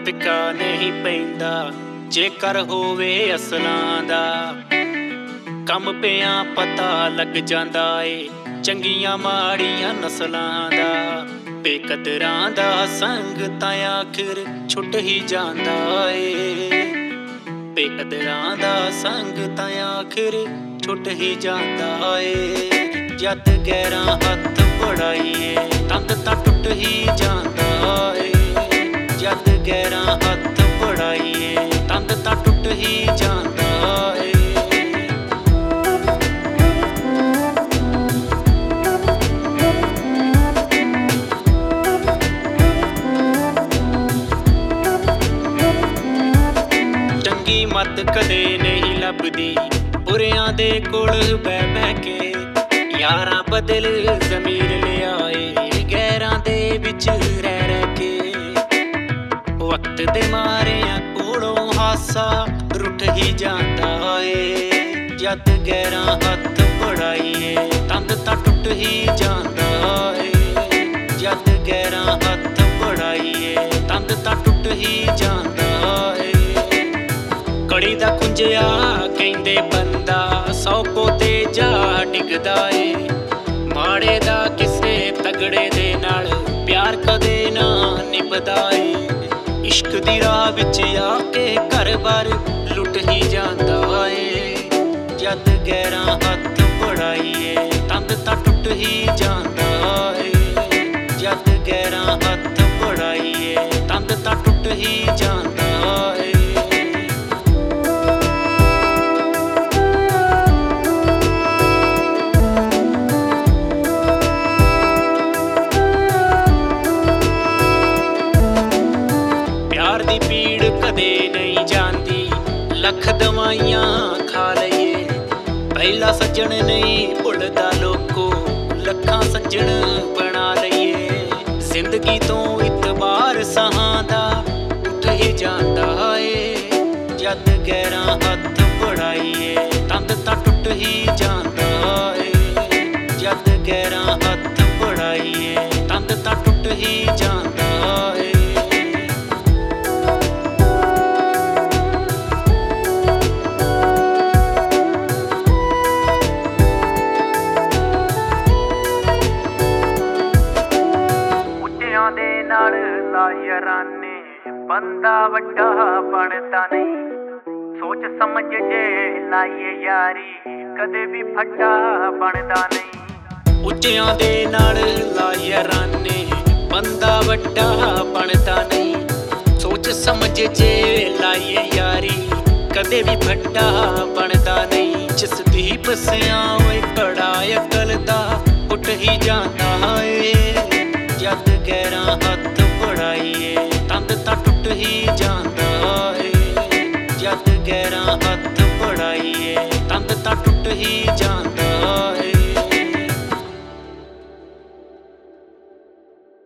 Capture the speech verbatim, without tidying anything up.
ਟਿਕਾ नहीं पैंदा जेकर होवे असलां दा। कम पिया पता लग जांदा ए चंगियां माड़ियां नस्लां दा। बेकदरां दा संग तां आखिर छुट ही जांदा ए। बेकदरां दा संग तां आखिर छुट ही जांदा ए। जद गैरां हथ बढ़ाइए तंग तां टुट ही जांदा ए। जद गैरां हथ बढ़ाइए तंग तां टुट ही जांदा ए। चंगी मत कदे नहीं लभदी बुरियां दे कोल बह बह के। यारां बदल ज़मीर ले आए गैरां दे विच रह रह के। वक्त दे मारियां कोलों हासा रुठ ही जांदा ए। जद गैरां हथ बढ़ाइए तंग तां टुट ही जांदा ए। जद गैरां हथ बढ़ाइए तंग तां टुट ही जांदा ए। कड़ी दा खुंजिया कहंदे बंदा सौ पोते जा डिगदा ए। माड़े दा किसे तगड़े दे नाल प्यार कदे ना निभदा ए। इश्क दी राह विच आके घर बार लुट ही जांदा ए। जद गैरां हथ बढ़ाइए तंग तां टुट ही जांदा ए। जद गैरां हथ बढ़ाइए तंग तां टुट ही जांदा ए। प्यार दी पीड़ कदे नहीं जांदी लख दवाइयां खा लईए। पहला सज्जन नहीं भुलदा लोको लखां सज्जन बना लईए। जिंदगी तो इतबार सहां दा उठ ही जांदा ए। जद गैरां हथ बढ़ाइए तंग तां टुट ही जांदा ए। जद गैरां हथ बढ़ाइए तंग तां टुट ही जांदा ए। दे नाल लायराने बंदा वड्डा बनदा नहीं। सोच समझ जे लाइए यारी कदे भी फट्टा बनदा नहीं। उच्चियां दे नाल लायराने बंदा वड्डा बनदा नहीं। सोच समझ जे लाइए यारी कदे भी फट्टा बनदा नहीं। जिस दी पसियां ओए बड़ा अकल दा उठ ही जांदा ए। जद गैरां हथ बढ़ाइए तंग तां टुट ही जांदा ए। जद गैरां हथ बढ़ाइए तंग तां टुट ही जांदा ए।